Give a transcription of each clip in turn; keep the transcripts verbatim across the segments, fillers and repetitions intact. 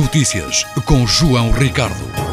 Notícias com João Ricardo.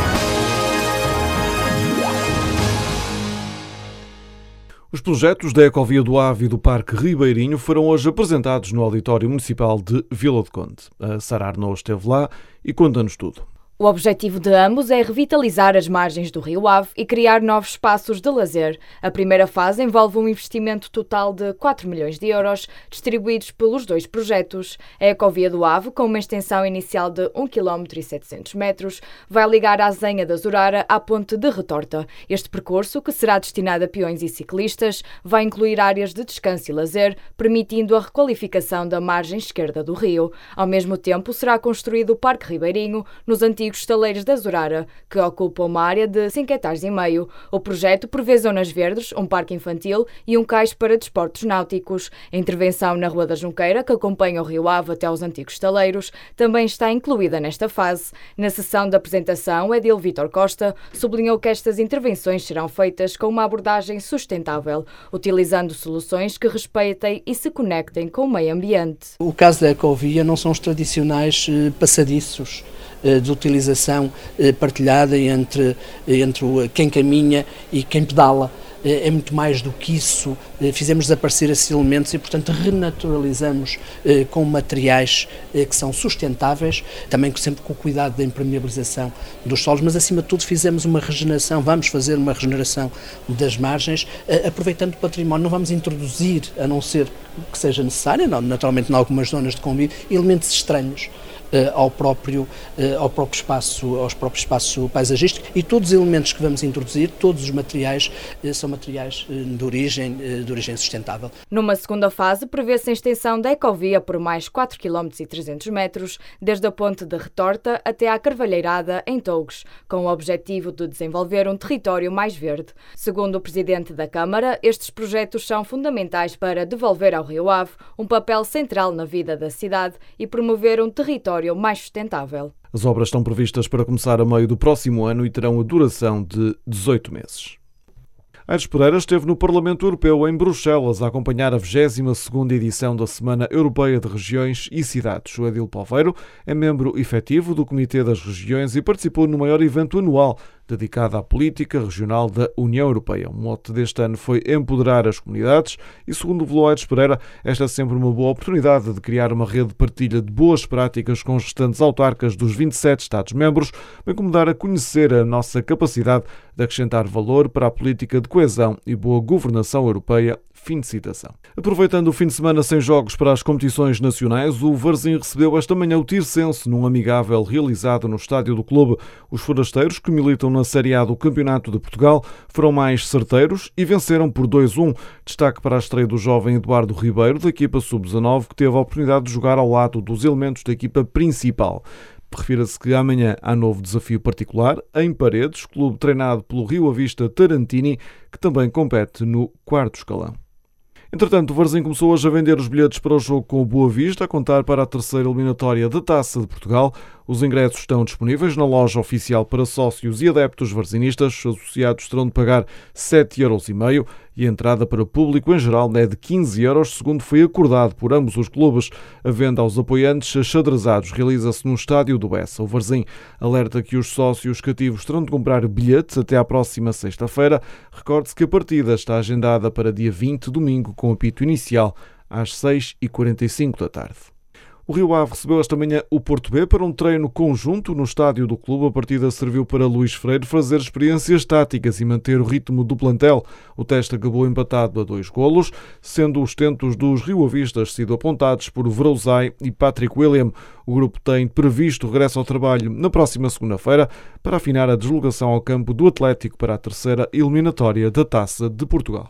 Os projetos da Ecovia do Ave e do Parque Ribeirinho foram hoje apresentados no Auditório Municipal de Vila de Conde. A Sara Arnaud esteve lá e conta-nos tudo. O objetivo de ambos é revitalizar as margens do Rio Ave e criar novos espaços de lazer. A primeira fase envolve um investimento total de quatro milhões de euros, distribuídos pelos dois projetos. A Ecovia do Ave, com uma extensão inicial de um vírgula setecentos quilómetros, vai ligar a Azenha da Zurara à Ponte de Retorta. Este percurso, que será destinado a peões e ciclistas, vai incluir áreas de descanso e lazer, permitindo a requalificação da margem esquerda do rio. Ao mesmo tempo, será construído o Parque Ribeirinho, nos antigos estaleiros da Zurara, que ocupam uma área de cinco hectares e meio. O projeto prevê zonas verdes, um parque infantil e um cais para desportos náuticos. A intervenção na Rua da Junqueira, que acompanha o Rio Ave até aos antigos estaleiros, também está incluída nesta fase. Na sessão de apresentação, Edil Vítor Costa sublinhou que estas intervenções serão feitas com uma abordagem sustentável, utilizando soluções que respeitem e se conectem com o meio ambiente. O caso da Ecovia não são os tradicionais eh, passadiços de utilização partilhada entre, entre quem caminha e quem pedala. É muito mais do que isso. Fizemos desaparecer esses elementos e, portanto, renaturalizamos com materiais que são sustentáveis, também sempre com o cuidado da impermeabilização dos solos, mas, acima de tudo, fizemos uma regeneração, vamos fazer uma regeneração das margens, aproveitando o património. Não vamos introduzir, a não ser que seja necessário, naturalmente, em algumas zonas de convívio, elementos estranhos ao próprio, ao próprio espaço, aos próprios espaço paisagístico, e todos os elementos que vamos introduzir, todos os materiais, são materiais de origem, de origem sustentável. Numa segunda fase, prevê-se a extensão da Ecovia por mais quatro vírgula trezentos quilómetros, desde a Ponte de Retorta até à Carvalheirada, em Tougos, com o objetivo de desenvolver um território mais verde. Segundo o Presidente da Câmara, estes projetos são fundamentais para devolver ao Rio Ave um papel central na vida da cidade e promover um território mais sustentável. As obras estão previstas para começar a meio do próximo ano e terão a duração de dezoito meses. Aires Pereira esteve no Parlamento Europeu em Bruxelas a acompanhar a vigésima segunda edição da Semana Europeia de Regiões e Cidades. O Edil Polveiro é membro efetivo do Comitê das Regiões e participou no maior evento anual dedicado à política regional da União Europeia. O mote deste ano foi empoderar as comunidades e, segundo o Aires Pereira, esta é sempre uma boa oportunidade de criar uma rede de partilha de boas práticas com os restantes autarcas dos vinte e sete Estados-membros, bem como dar a conhecer a nossa capacidade de acrescentar valor para a política de coesão e boa governação europeia. Fim de citação. Aproveitando o fim de semana sem jogos para as competições nacionais, o Varzim recebeu esta manhã o Tirsense num amigável realizado no estádio do clube. Os forasteiros, que militam na Série A do Campeonato de Portugal, foram mais certeiros e venceram por dois a um. Destaque para a estreia do jovem Eduardo Ribeiro, da equipa sub dezanove, que teve a oportunidade de jogar ao lado dos elementos da equipa principal. Refira-se que amanhã há novo desafio particular em Paredes, clube treinado pelo Rio Avista Tarantini, que também compete no quarto escalão. Entretanto, o Varzim começou hoje a vender os bilhetes para o jogo com o Boa Vista, a contar para a terceira eliminatória da Taça de Portugal. Os ingressos estão disponíveis na loja oficial para sócios e adeptos varzinistas. Os associados terão de pagar sete euros e meio e a entrada para público em geral é de quinze euros, segundo foi acordado por ambos os clubes. A venda aos apoiantes achadrezados realiza-se no estádio do Bessa. O Varzim alerta que os sócios cativos terão de comprar bilhetes até à próxima sexta-feira. Recorde-se que a partida está agendada para dia vinte, domingo, com apito inicial às seis e quarenta e cinco da tarde. O Rio Ave recebeu esta manhã o Porto B para um treino conjunto no estádio do clube. A partida serviu para Luís Freire fazer experiências táticas e manter o ritmo do plantel. O teste acabou empatado a dois golos, sendo os tentos dos rioavistas sido apontados por Vrouzai e Patrick William. O grupo tem previsto o regresso ao trabalho na próxima segunda-feira para afinar a deslocação ao campo do Atlético para a terceira eliminatória da Taça de Portugal.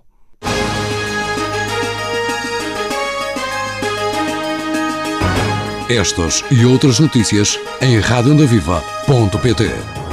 Estas e outras notícias em rádio onda viva ponto pt.